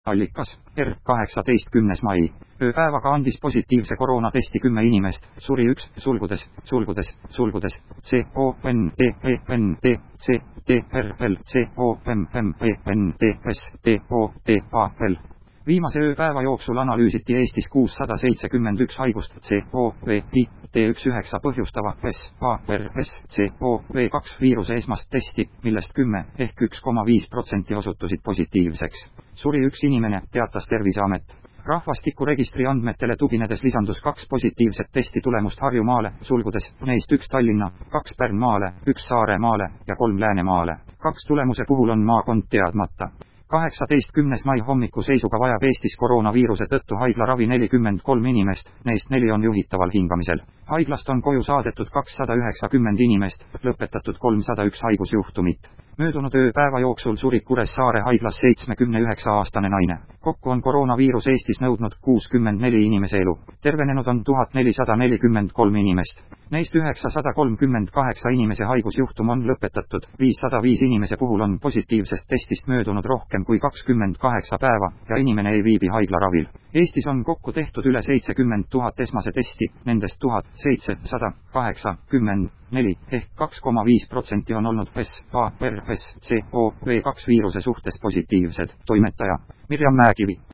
Allikas, R18 10. mai. Ööpäevaga andis positiivse koroonatesti 10 inimest, suri 1, CONENTES, Viimase ööpäeva jooksul analüüsiti Eestis 671 haigust COVID-19 põhjustava SARS-CoV-2 viiruse esmast testi, millest 10 ehk 1,5% osutusid positiivseks. Suri 1 inimene, teatas Terviseamet. Rahvastikuregistri andmetele tuginedes lisandus 2 positiivset testi tulemust Harjumaale, neist 1 Tallinna, 2 Pärnumaale, 1 Saaremaale ja 3 Läänemaale. 2 tulemuse puhul on maakond teadmata. 18. mai hommiku seisuga vajab Eestis koroonaviiruse tõttu haiglaravi 43 inimest, neist 4 on juhitaval hingamisel. Haiglast on koju saadetud 290 inimest, lõpetatud 301 haigusjuhtumit. Möödunud ööpäeva jooksul suri Kuressaare haiglas 79-aastane naine. Kokku on koroonaviirus Eestis nõudnud 64 inimese elu. Tervenenud on 1443 inimest. Neist 938 inimese haigusjuhtum on lõpetatud, 505 inimese puhul on positiivsest testist möödunud rohkem kui 28 päeva ja inimene ei viibi haiglaravil. Eestis on kokku tehtud üle 70 000 esmase testi, nendest 1784 ehk 2,5% on olnud SARS-CoV-2 viiruse suhtes positiivsed. Toimetaja Mirjam Mäekivi.